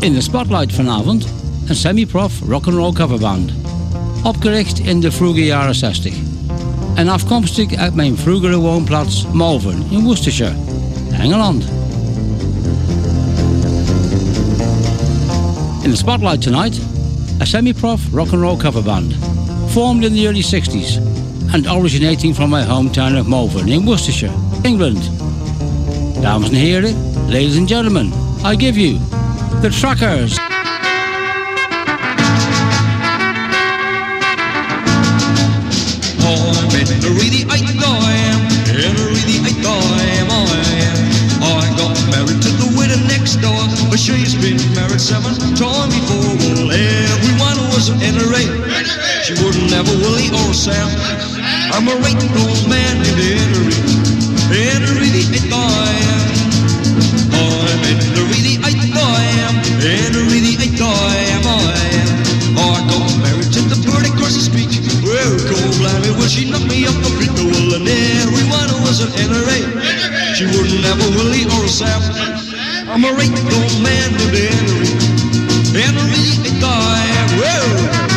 In de spotlight vanavond een semi-prof rock'n'roll coverband. Opgericht in de vroege jaren 60. En afkomstig uit mijn vroegere woonplaats Malvern in Worcestershire, Engeland. In the spotlight tonight, a semi-prof rock'n'roll coverband. Formed in the early 60s and originating from my hometown of Malvern in Worcestershire, England. Dames en heren, ladies and gentlemen, I give you the Truckers. I'm in a really eight I am, in a really eight I am. I got married to the widow next door, but she's been married 7 times before. Well, everyone was in a rate. She wouldn't have a Willie or a Sam. I'm a right old man in a really eight I am. I'm in a really eight I am, in a really eight I am. I got married to the bird across the street. Well, cold blimey, well, she knocked me up a bit. Well, and everyone was an NRA. She wouldn't have a Willie or a Sam. I'm a right old man in the NRA guy. Well.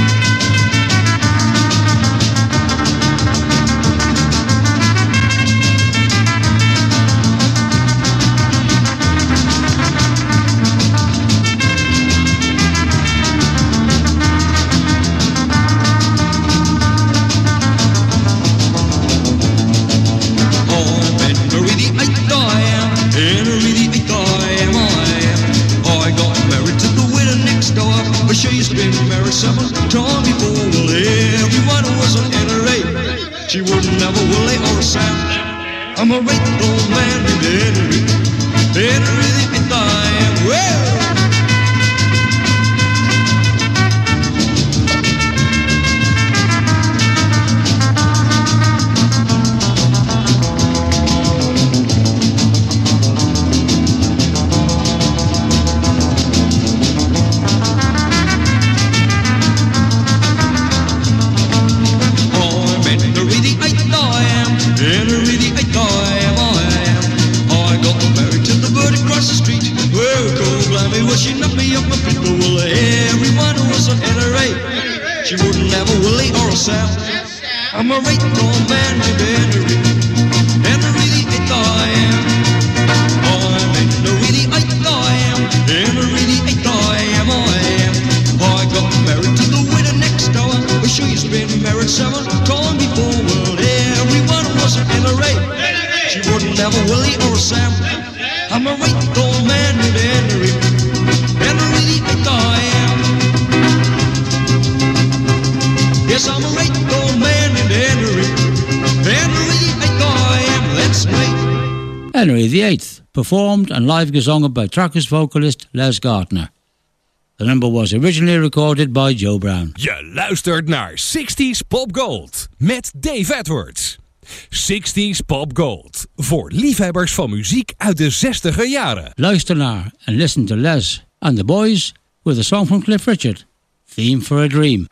She's been married 7 times before. Well, everyone was an NRA. She wouldn't have a Willie or a Sam. I'm a right old man in the NRA I am. Well. She knocked me up a bit. Well, everyone was an NRA. She wouldn't have a Willie or a Sam. I'm a right old man in the NRA I am. I'm in a really I am, in a really I am. I got married to the widow next door, but she's been married 7 times before. Well, everyone was an NRA. She wouldn't have a Willie or a Sam. I'm a right old man in the NRA. And I really think I am. Yes, I'm a right old man in Henry. And I really think I am. That's me. Henry VIII, performed and live gesungen by Truckers vocalist Les Gardner. The number was originally recorded by Joe Brown. Je luistert naar 60s Pop Gold met Dave Edwards. 60s Pop Gold, voor liefhebbers van muziek uit de 60er jaren. Luister naar en listen to Les and the Boys with a song from Cliff Richard, Theme for a Dream.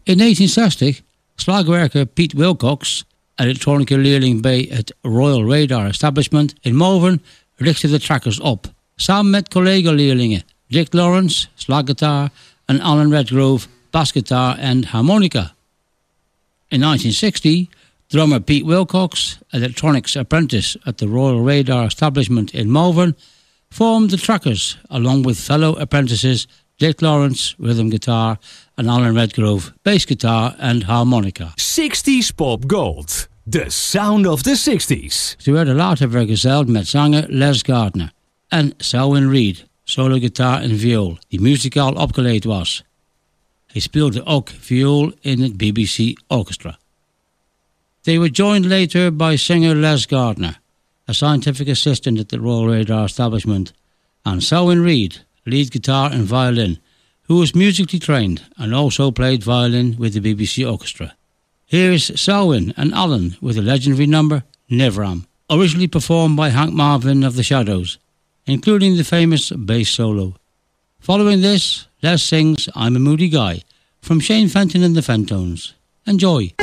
In 1960, slagwerker Piet Wilcox, elektronica leerling bij het Royal Radar Establishment in Malvern, richtte de Trackers op. Samen met collega-leerlingen Dick Lawrence, slaggitaar, en Alan Redgrove, basgitaar en harmonica. In 1960, drummer Pete Wilcox, electronics apprentice at the Royal Radar Establishment in Malvern, formed the Trackers along with fellow apprentices Dick Lawrence, rhythm guitar, and Alan Redgrove, bass guitar and harmonica. 60s Pop Gold, the sound of the 60s. Ze werden later vergezeld met zanger Les Gardner en Selwyn Reed, solo gitaar en viool, die muzikaal opgeleid was. Hij speelde ook viool in het BBC Orchestra. They were joined later by singer Les Gardner, a scientific assistant at the Royal Radar Establishment, and Selwyn Reed, lead guitar and violin, who was musically trained and also played violin with the BBC Orchestra. Here's Selwyn and Alan with the legendary number Neveram, originally performed by Hank Marvin of the Shadows, including the famous bass solo. Following this, Les sings I'm a Moody Guy from Shane Fenton and the Fentones. Enjoy.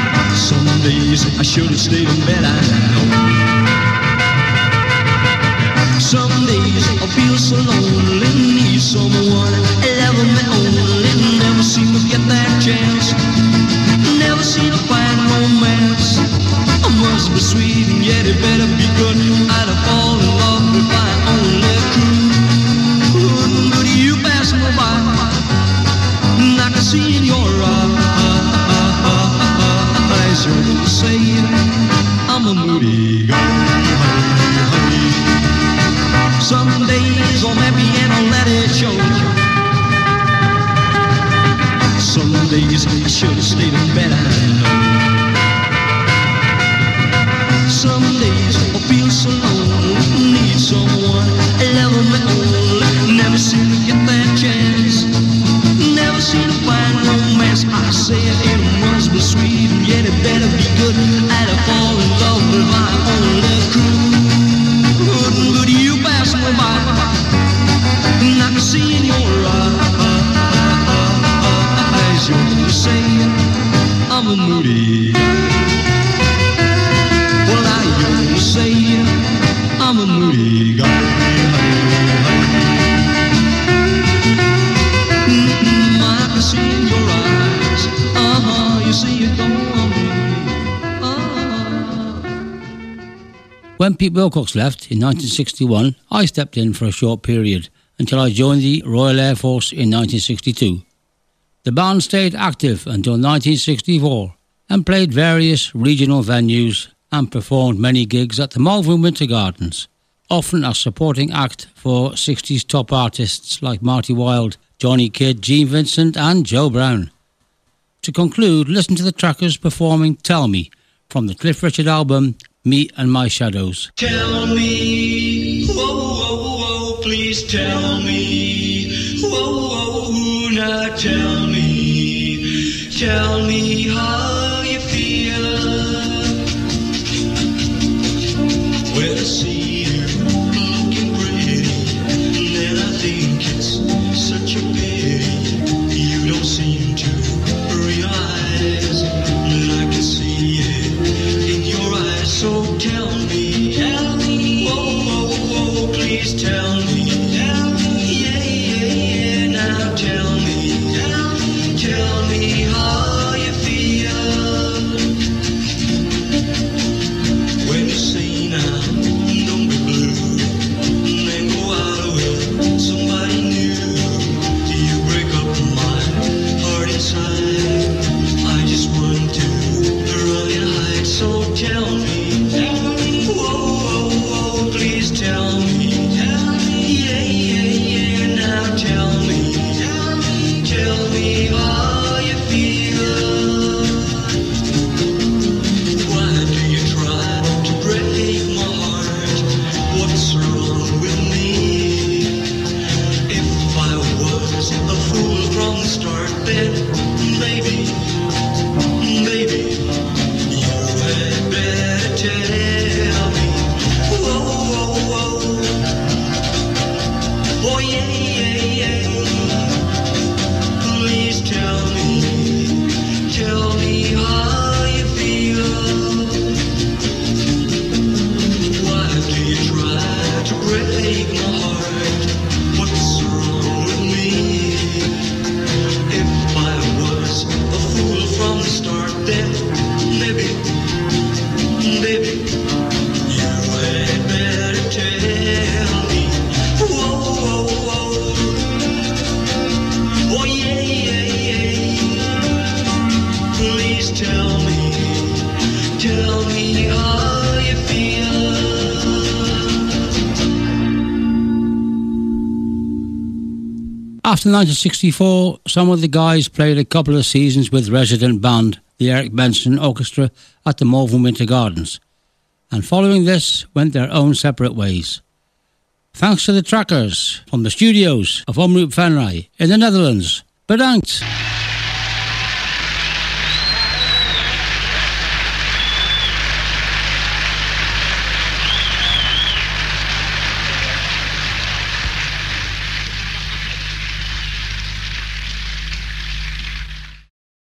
I should have stayed in bed, I know. days I feel so lonely, need someone love me only. Never seem to get that chance, never seem to find romance. I must be sweet and yet it better be good. I'd fall in love if I only could. But you pass me by, and I can see in your eyes you're saying I'm a moody guy. Some days I'm happy and I'll let it show. Some days I should have stayed in bed, I know. Some days I feel so lonely, need someone love me only. Never seem to get that chance, never seem to find romance. I say it must be sweet and yet it better be good. I'd fall in love if I only could. But you pass me by, and I can see in your eyes you're saying I'm a moody guy. Well, now you're saying I'm a moody guy. I can see in your eyes, you see it on me. When Pete Wilcox left in 1961, I stepped in for a short period until I joined the Royal Air Force in 1962. The band stayed active until 1964 and played various regional venues and performed many gigs at the Malvern Winter Gardens, often as supporting act for 60s top artists like Marty Wilde, Johnny Kidd, Gene Vincent and Joe Brown. To conclude, listen to the Trackers performing Tell Me from the Cliff Richard album Me and My Shadows. Tell me, whoa, whoa, whoa, please tell me, whoa, whoa, now tell me how you feel. When I see you looking pretty, then I think it's such a pity you don't seem to realize that I can see it in your eyes. So tell me, whoa, whoa, whoa, please tell me, yeah, yeah, yeah, now tell me how you feel. When you say now, don't be blue, then go out with somebody new. You break up my heart inside, I just want to run and hide. So tell me, whoa, whoa, whoa, please tell me, yeah, yeah, yeah, now tell me how you feel. Why do you try to break my heart? What's wrong with me? If I was a fool from the start, then maybe you had better tell me. Whoa, whoa, whoa, oh yeah, yeah, yeah. Please tell me how you feel. Why do you try to break my heart? What's wrong with me? If I was a fool from the start, then maybe you had better tell me. Whoa, whoa, whoa, oh yeah, yeah, yeah. Please tell me how you feel. After 1964, some of the guys played a couple of seasons with resident band, the Eric Benson Orchestra, at the Malvern Winter Gardens, and following this went their own separate ways. Thanks to the Trackers from the studios of Omroep Venray in the Netherlands. Bedankt!